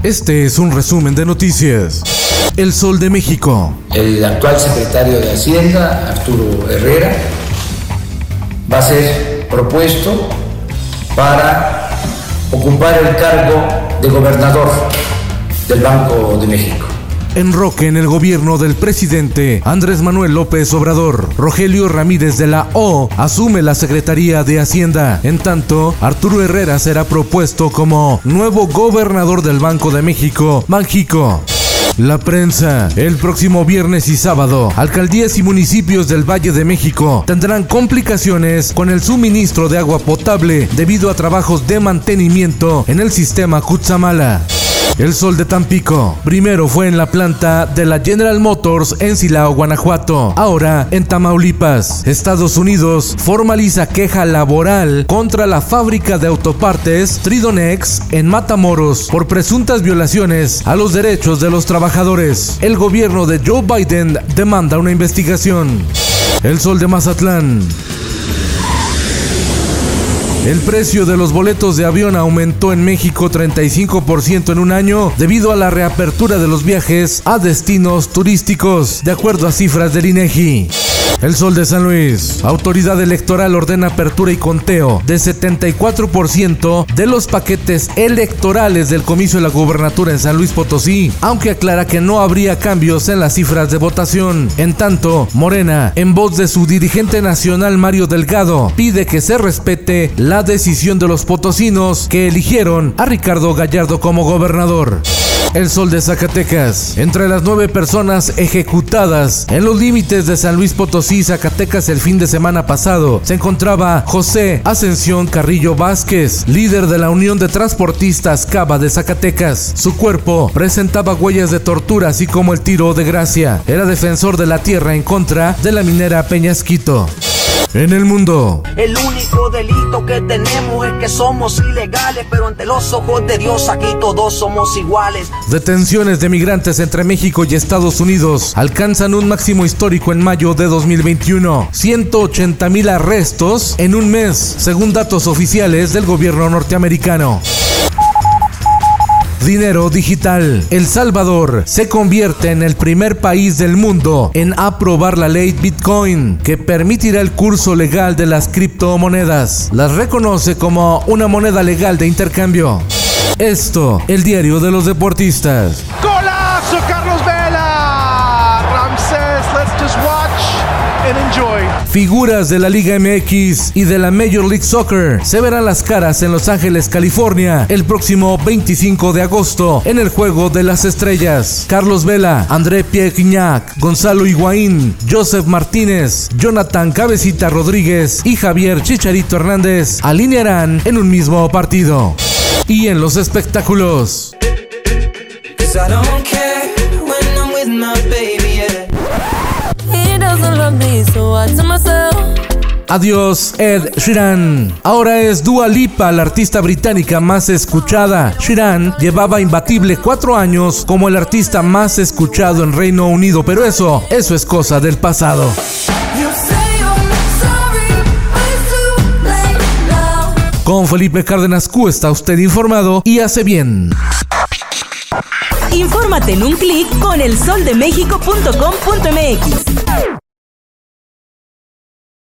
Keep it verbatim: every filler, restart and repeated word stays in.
Este es un resumen de noticias. El Sol de México. El actual secretario de Hacienda, Arturo Herrera, va a ser propuesto para ocupar el cargo de gobernador del Banco de México. Enroque en el gobierno del presidente Andrés Manuel López Obrador. Rogelio Ramírez de la O asume la Secretaría de Hacienda. En tanto, Arturo Herrera será propuesto como nuevo gobernador del Banco de México, Banxico. La prensa. El próximo viernes y sábado, alcaldías y municipios del Valle de México tendrán complicaciones con el suministro de agua potable debido a trabajos de mantenimiento en el sistema Cutzamala. El Sol de Tampico. Primero fue en la planta de la General Motors en Silao, Guanajuato. Ahora en Tamaulipas. Estados Unidos formaliza queja laboral contra la fábrica de autopartes Tridonex en Matamoros por presuntas violaciones a los derechos de los trabajadores. El gobierno de Joe Biden demanda una investigación. El Sol de Mazatlán. El precio de los boletos de avión aumentó en México treinta y cinco por ciento en un año debido a la reapertura de los viajes a destinos turísticos, de acuerdo a cifras del INEGI. El Sol de San Luis. Autoridad electoral ordena apertura y conteo de setenta y cuatro por ciento de los paquetes electorales del comicio de la gubernatura en San Luis Potosí, aunque aclara que no habría cambios en las cifras de votación. En tanto, Morena, en voz de su dirigente nacional Mario Delgado, pide que se respete la decisión de los potosinos que eligieron a Ricardo Gallardo como gobernador. El Sol de Zacatecas. Entre las nueve personas ejecutadas en los límites de San Luis Potosí, Zacatecas el fin de semana pasado, se encontraba José Ascensión Carrillo Vázquez, líder de la Unión de Transportistas Cava de Zacatecas. Su cuerpo presentaba huellas de tortura, así como el tiro de gracia. Era defensor de la tierra en contra de la minera Peñasquito. En el mundo. El único delito que tenemos es que somos ilegales, pero ante los ojos de Dios aquí todos somos iguales. Detenciones de migrantes entre México y Estados Unidos alcanzan un máximo histórico en mayo de dos mil veintiuno. ciento ochenta mil arrestos en un mes, según datos oficiales del gobierno norteamericano. Dinero digital. El Salvador se convierte en el primer país del mundo en aprobar la ley Bitcoin, que permitirá el curso legal de las criptomonedas. Las reconoce como una moneda legal de intercambio. Esto, el diario de los deportistas. ¡Golazo, Carlos Vela! Ramsés, let's just watch and enjoy. Figuras de la Liga M X y de la Major League Soccer se verán las caras en Los Ángeles, California, el próximo veinticinco de agosto en el Juego de las Estrellas. Carlos Vela, André Pierre Gignac, Gonzalo Higuaín, Joseph Martínez, Jonathan Cabecita Rodríguez y Javier Chicharito Hernández alinearán en un mismo partido. Y en los espectáculos. Adiós, Ed Sheeran. Ahora es Dua Lipa, la artista británica más escuchada. Sheeran llevaba imbatible cuatro años como el artista más escuchado en Reino Unido, pero eso, eso es cosa del pasado. Con Felipe Cárdenas Q está usted informado y hace bien. Infórmate en un clic con el sol de méxico punto com punto m x.